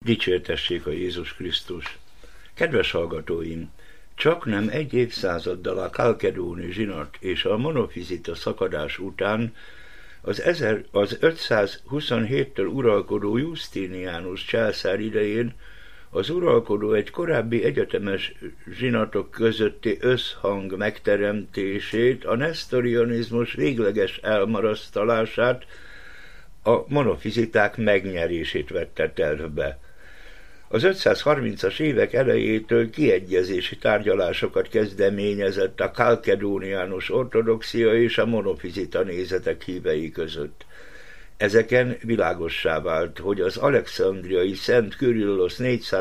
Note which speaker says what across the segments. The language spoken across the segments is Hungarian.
Speaker 1: Dicsértessék a Jézus Krisztus! Kedves hallgatóim! Csaknem egy évszázaddal a khalkedóni zsinat és a monofizita szakadás után az 527-től uralkodó Justinianus császár idején az uralkodó egy korábbi egyetemes zsinatok közötti összhang megteremtését, a nesztorianizmus végleges elmarasztalását, a monofiziták megnyerését vette tervbe. Az 530-as évek elejétől kiegyezési tárgyalásokat kezdeményezett a khalkedóniánus ortodoxia és a monofizita nézetek hívei között. Ezeken világossá vált, hogy az alexandriai Szent Kyrillosz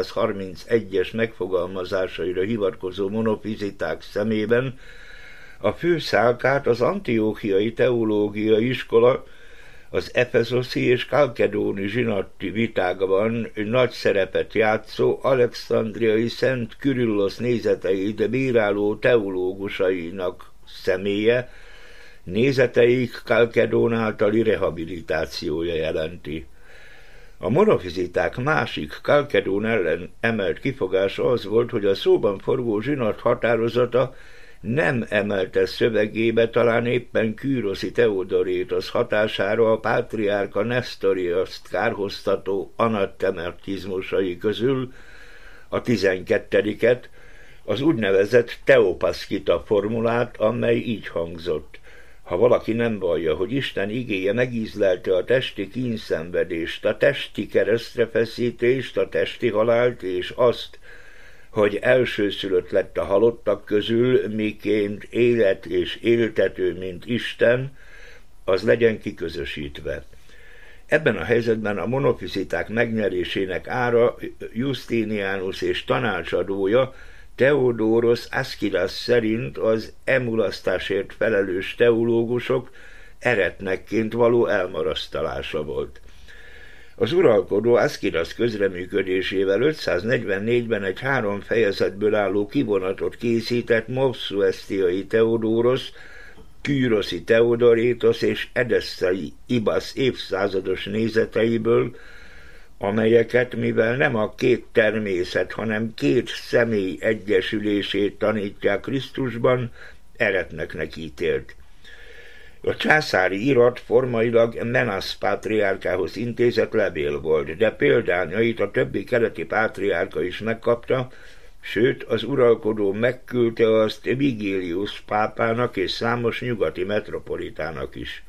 Speaker 1: 431-es megfogalmazásaira hivatkozó monofiziták szemében a fő szálkát az antióchiai teológiai iskola az efeszoszi és khalkedóni zsinati vitákban nagy szerepet játszó alexandriai Szent Kyrillosz nézeteit bíráló teológusainak személye, nézeteik Khalkedón általi rehabilitációja jelenti. A monofiziták másik Khalkedón ellen emelt kifogása az volt, hogy a szóban forgó zsinat határozata nem emelte szövegébe talán éppen Küroszi Theodorétosz hatására a pátriárka Nesztoriaszt kárhoztató anatematizmusai közül a 12-et, az úgynevezett teopaszkita formulát, amely így hangzott: ha valaki nem vallja, hogy Isten igéje megízlelte a testi kínszenvedést, a testi keresztrefeszítést, a testi halált, és azt, hogy elsőszülött lett a halottak közül, miként élet és éltető, mint Isten, az legyen kiközösítve. Ebben a helyzetben a monofiziták megnyerésének ára Justinianus és tanácsadója Theodoros Askilas szerint az emulasztásért felelős teológusok eretnekként való elmarasztalása volt. Az uralkodó Askilas közreműködésével 544-ben egy 3 fejezetből álló kivonatot készített Mopsuestiai Theodoros, Küroszi Theodorétosz és Edessai Ibasz évszázados nézeteiből, amelyeket, mivel nem a két természet, hanem két személy egyesülését tanítják Krisztusban, eretneknek ítélt. A császári irat formailag Menasz pátriárkához intézett levél volt, de példányait a többi keleti pátriárka is megkapta, sőt az uralkodó megküldte azt Vigilius pápának és számos nyugati metropolitának is.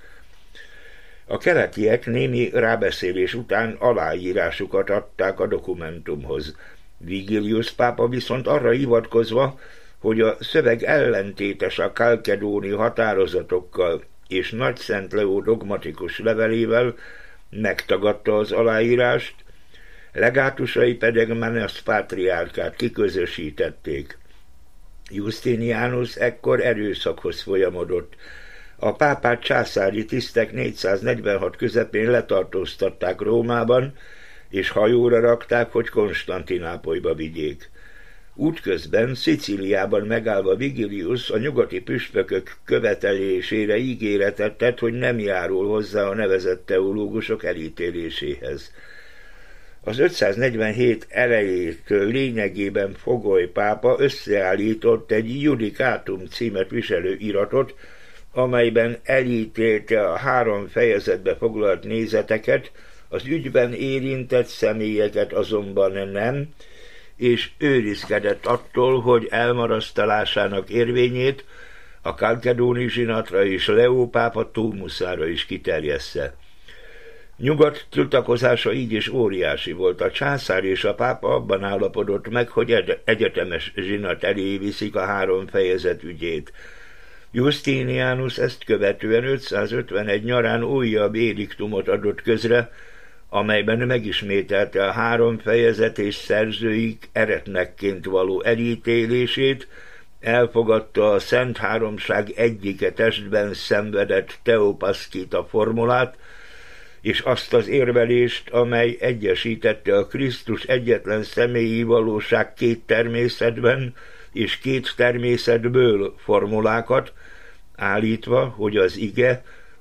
Speaker 1: A keletiek némi rábeszélés után aláírásukat adták a dokumentumhoz. Vigilius pápa viszont arra hivatkozva, hogy a szöveg ellentétes a khalkedóni határozatokkal és Nagy Szent Leó dogmatikus levelével, megtagadta az aláírást, legátusai pedig Menasz pátriárkát kiközösítették. Justinianus ekkor erőszakhoz folyamodott. A pápát császári tisztek 446 közepén letartóztatták Rómában, és hajóra rakták, hogy Konstantinápolyba vigyék. Útközben Szicíliában megállva Vigilius a nyugati püspökök követelésére ígéretet tett, hogy nem járul hozzá a nevezett teológusok elítéléséhez. Az 547 elejétől lényegében Fogoly pápa összeállított egy Judicatum címet viselő iratot, amelyben elítélte a 3 fejezetbe foglalt nézeteket, az ügyben érintett személyeket azonban nem, és őrizkedett attól, hogy elmarasztalásának érvényét a khalkedóni zsinatra és Leó pápa túlmuszára is kiterjessze. Nyugat tiltakozása így is óriási volt. A császár és a pápa abban állapodott meg, hogy egyetemes zsinat elé viszik a 3 fejezet ügyét. Justinianus ezt követően 551 nyarán újabb édiktumot adott közre, amelyben megismételte a 3 fejezet és szerzőik eretnekként való elítélését, elfogadta a Szent Háromság egyike testben szenvedett teopaszkita formulát, és azt az érvelést, amely egyesítette a Krisztus egyetlen személyi valóság 2 természetben és 2 természetből formulákat, állítva, hogy az ige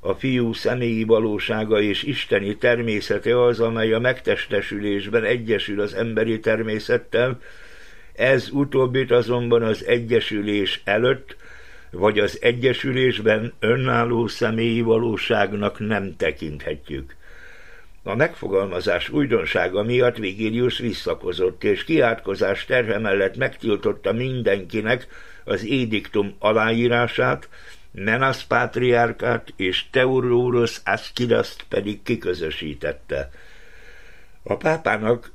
Speaker 1: a fiú személyi valósága és isteni természete az, amely a megtestesülésben egyesül az emberi természettel, ez utóbbit azonban az egyesülés előtt, vagy az egyesülésben önálló személyi valóságnak nem tekinthetjük. A megfogalmazás újdonsága miatt Vigilius visszakozott, és kiátkozás terhe mellett megtiltotta mindenkinek az édiktum aláírását, Menas pátriárkát és Theodoros Askidaszt pedig kiközösítette. A pápának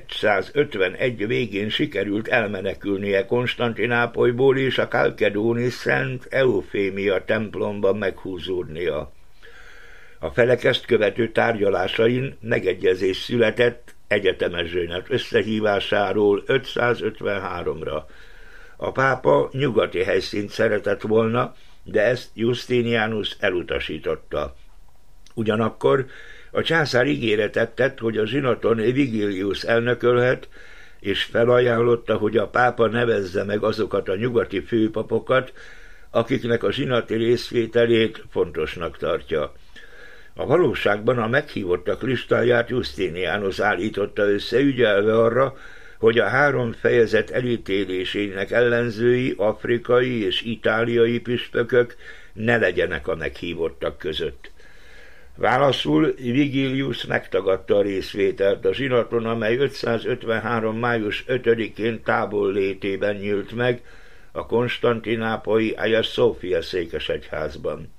Speaker 1: 151 végén sikerült elmenekülnie Konstantinápolyból és a kalkedóni Szent Eufémia templomban meghúzódnia. A felek ezt követő tárgyalásain megegyezés született egyetemes zsönet összehívásáról 553-ra. A pápa nyugati helyszínt szeretett volna, de ezt Justinianus elutasította. Ugyanakkor a császár ígéretet tett, hogy a zsinaton Vigilius elnökölhet, és felajánlotta, hogy a pápa nevezze meg azokat a nyugati főpapokat, akiknek a zsinati részvételét fontosnak tartja. A valóságban a meghívottak listáját Justinianus állította össze, ügyelve arra, hogy a 3 fejezet elítélésének ellenzői, afrikai és itáliai püspökök ne legyenek a meghívottak között. Válaszul Vigilius megtagadta a részvételt a zsinaton, amely 553. május 5-én távollétében nyílt meg a konstantinápolyi Hagia Sophia székesegyházban.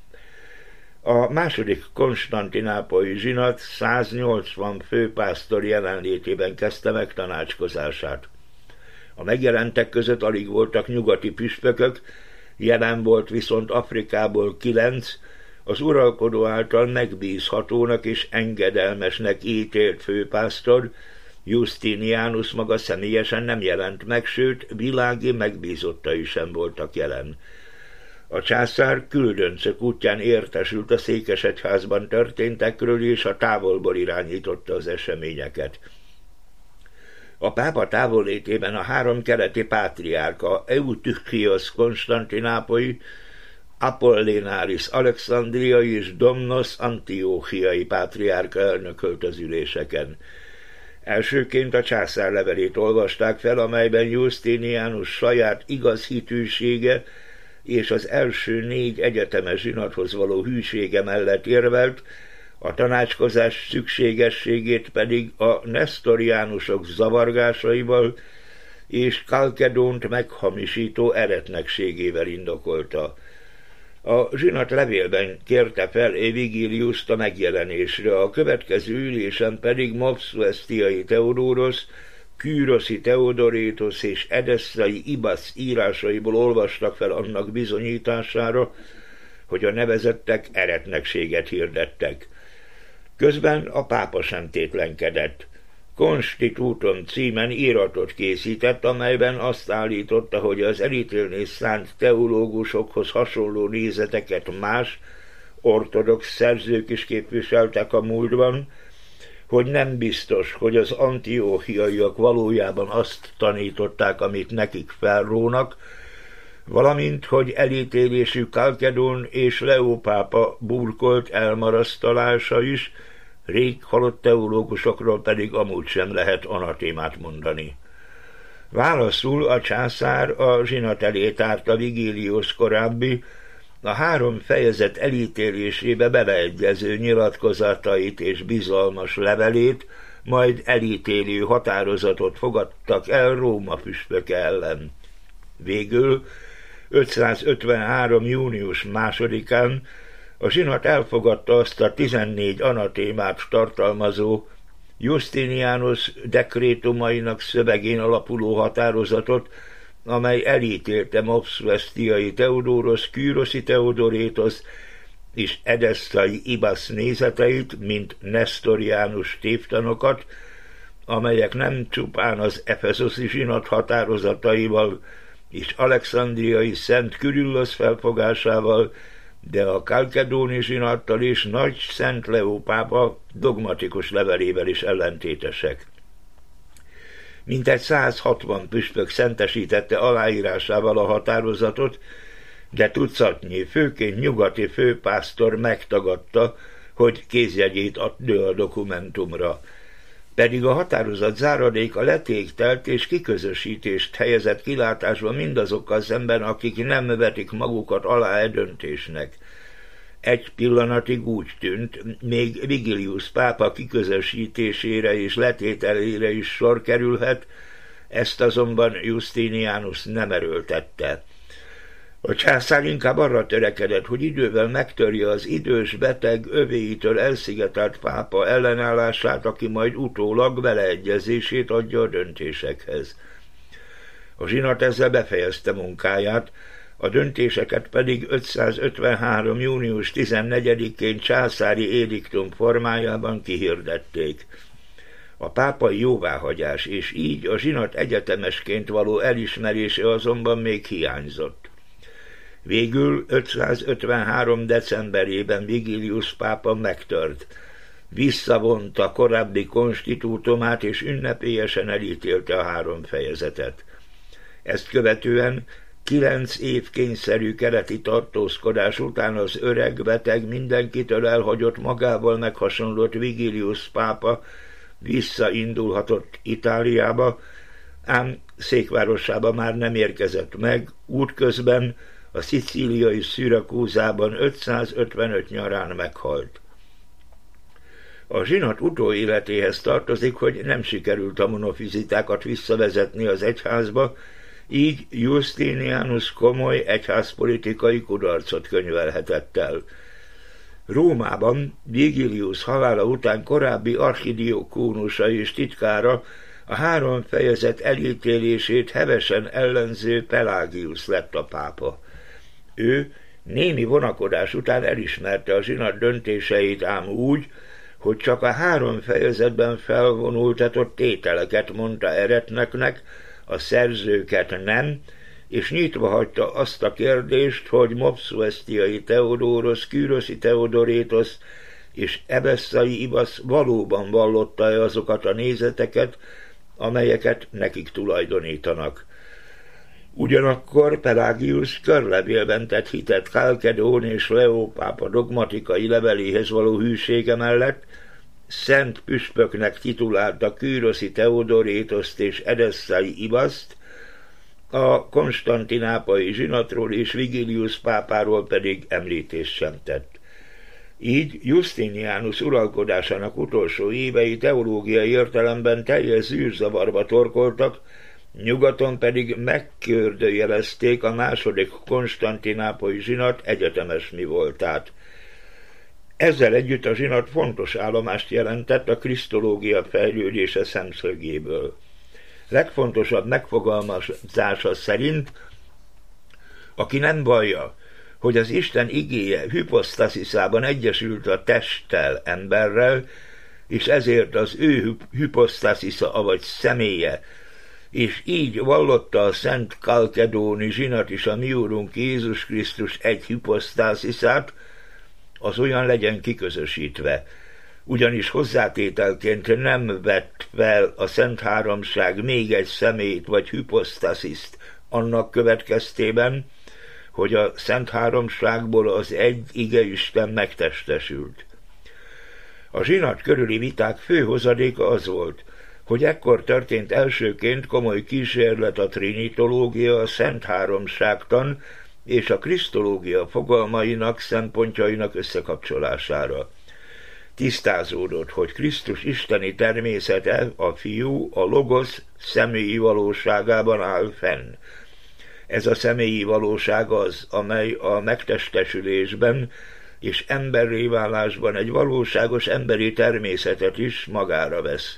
Speaker 1: A második konstantinápolyi zsinat 180 főpásztor jelenlétében kezdte meg tanácskozását. A megjelentek között alig voltak nyugati püspökök, jelen volt viszont Afrikából 9, az uralkodó által megbízhatónak és engedelmesnek ítélt főpásztor, Justinianus maga személyesen nem jelent meg, sőt, világi megbízottai sem voltak jelen. A császár küldöncök útján értesült a székesegyházban történtekről, és a távolból irányította az eseményeket. A pápa távollétében a 3 keleti pátriárka, Eutychios konstantinápolyi, Apollinaris alexandriai és Domnos antióchiai pátriárka elnökölt az üléseken. Elsőként a császár levelét olvasták fel, amelyben Justinianus saját igaz hitűsége és az első 4 egyetemes zsinathoz való hűsége mellett érvelt, a tanácskozás szükségességét pedig a nesztoriánusok zavargásaival és Kalkedónt meghamisító eretnekségével indokolta. A zsinat levélben kérte fel Vigiliust a megjelenésre, a következő ülésen pedig Mopsuestiai Theodoros, Küroszi Theodorétos és Edessai Ibasz írásaiból olvastak fel annak bizonyítására, hogy a nevezettek eretnekséget hirdettek. Közben a pápa sem tétlenkedett. Constitutum címen íratot készített, amelyben azt állította, hogy az elítélni szánt teológusokhoz hasonló nézeteket más, ortodox szerzők is képviseltek a múltban, hogy nem biztos, hogy az antióchiaiak valójában azt tanították, amit nekik felrónak, valamint, hogy elítélésük Kalkedón és Leó pápa burkolt elmarasztalása is, rég halott teológusokról pedig amúgy sem lehet anatémát mondani. Válaszul a császár a zsinat elé tárta Vigilius korábbi, a 3 fejezet elítélésébe beleegyező nyilatkozatait és bizalmas levelét, majd elítélő határozatot fogadtak el Róma püspöke ellen. Végül 553. június 2-án a zsinat elfogadta azt a 14 anatémát tartalmazó Justinianus dekrétumainak szövegén alapuló határozatot, amely elítélte Mopsuestiai Theodoros, Küroszi Theodorétos és Edessai Ibasz nézeteit, mint nesztoriánus tévtanokat, amelyek nem csupán az efeszoszi zsinat határozataival és alexandriai Szent Kürüllosz felfogásával, de a kalkedóni zsinattal és Nagy Szent Leó pápa dogmatikus levelével is ellentétesek. Mintegy 160 püspök szentesítette aláírásával a határozatot, de tucatnyi, főként nyugati főpásztor megtagadta, hogy kézjegyét adja a dokumentumra. Pedig a határozat záradéka letéktelt és kiközösítést helyezett kilátásba mindazokkal szemben, akik nem vetik magukat alá döntésnek. Egy pillanatig úgy tűnt, még Vigilius pápa kiközösítésére és letételére is sor kerülhet, ezt azonban Justinianus nem erőltette. A császár inkább arra törekedett, hogy idővel megtörje az idős, beteg, övéitől elszigetelt pápa ellenállását, aki majd utólag beleegyezését adja a döntésekhez. A zsinat ezzel befejezte munkáját, a döntéseket pedig 553. június 14-én császári édiktum formájában kihirdették. A pápai jóváhagyás és így a zsinat egyetemesként való elismerése azonban még hiányzott. Végül 553. decemberében Vigilius pápa megtört. Visszavonta korábbi konstitútumát és ünnepélyesen elítélte a 3 fejezetet. Ezt követően 9 év kényszerű keleti tartózkodás után az öreg, beteg, mindenkitől elhagyott, magával meghasonlott Vigilius pápa visszaindulhatott Itáliába, ám székvárosába már nem érkezett meg, útközben a szicíliai Szürakúzában 555 nyarán meghalt. A zsinat utóéletéhez tartozik, hogy nem sikerült a monofizitákat visszavezetni az egyházba, így Justinianus komoly egyházpolitikai kudarcot könyvelhetett el. Rómában Vigilius halála után korábbi archidiokónusa és titkára a 3 fejezet elítélését hevesen ellenző Pelagius lett a pápa. Ő némi vonakodás után elismerte a zsinat döntéseit, ám úgy, hogy csak a 3 fejezetben felvonultatott tételeket mondta eretneknek, a szerzőket nem, és nyitva hagyta azt a kérdést, hogy Mopsuestiai Theodoros, Kyroszi Theodorétos és Ebesszai Ibasz valóban vallotta-e azokat a nézeteket, amelyeket nekik tulajdonítanak. Ugyanakkor Pelagius körlevélben tett hitet Chalkedón és Leó pápa dogmatikai leveléhez való hűsége mellett, szent püspöknek titulálta Kyroszi Theodorétoszt és Edesszai Ibaszt, a konstantinápolyi zsinatról és Vigilius pápáról pedig említést sem tett. Így Justinianus uralkodásának utolsó évei teológiai értelemben teljes zűrzavarba torkoltak, nyugaton pedig megkérdőjelezték a második konstantinápolyi zsinat egyetemes mivoltát. Ezzel együtt a zsinat fontos állomást jelentett a krisztológia fejlődése szemszögéből. Legfontosabb megfogalmazása szerint, aki nem vallja, hogy az Isten igéje hiposztaszisában egyesült a testtel, emberrel, és ezért az ő hiposztaszisza, avagy személye, és így vallotta a szent chalkedóni zsinat is a mi úrunk Jézus Krisztus egy hiposztászisát, az olyan legyen kiközösítve, ugyanis hozzátételként nem vett fel a Szent Háromság még egy személyt vagy hiposztasziszt annak következtében, hogy a Szent Háromságból az egy igeisten megtestesült. A zsinat körüli viták fő hozadéka az volt, hogy ekkor történt elsőként komoly kísérlet a trinitológia, a Szent Háromságtan és a krisztológia fogalmainak, szempontjainak összekapcsolására. Tisztázódott, hogy Krisztus isteni természete, a Fiú, a Logosz személyi valóságában áll fenn. Ez a személyi valóság az, amely a megtestesülésben és emberré válásban egy valóságos emberi természetet is magára vesz.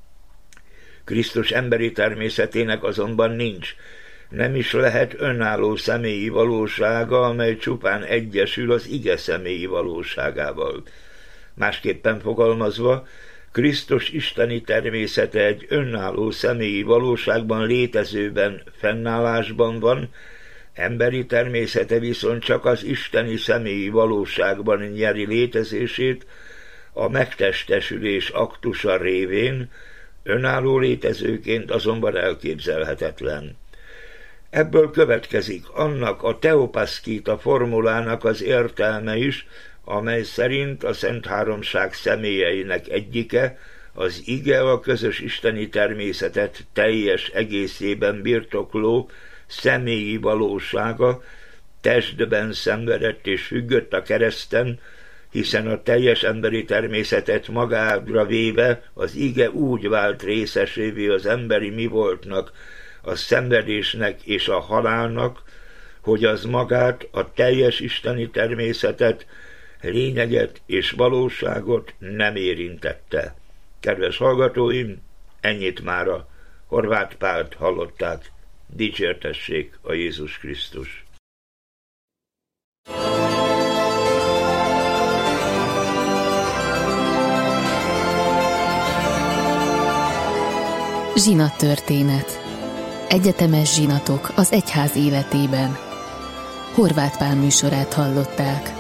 Speaker 1: Krisztus emberi természetének azonban nincs, nem is lehet önálló személyi valósága, amely csupán egyesül az ige személyi valóságával. Másképpen fogalmazva, Krisztus isteni természete egy önálló személyi valóságban létezőben fennállásban van, emberi természete viszont csak az isteni személyi valóságban nyeri létezését, a megtestesülés aktusa révén, önálló létezőként azonban elképzelhetetlen. Ebből következik annak a teopaszkíta formulának az értelme is, amely szerint a Szent Háromság személyeinek egyike, az ige a közös isteni természetet teljes egészében birtokló személyi valósága, testben szenvedett és függött a kereszten, hiszen a teljes emberi természetet magára véve az ige úgy vált részesévé az emberi mi voltnak, a szenvedésnek és a halálnak, hogy az magát, a teljes isteni természetet, lényeget és valóságot nem érintette. Kedves hallgatóim, ennyit mára. Horváth Pált hallották. Dicsértessék a Jézus Krisztus!
Speaker 2: Zsinattörténet. Egyetemes zsinatok az egyház életében. Horváth Pál műsorát hallották.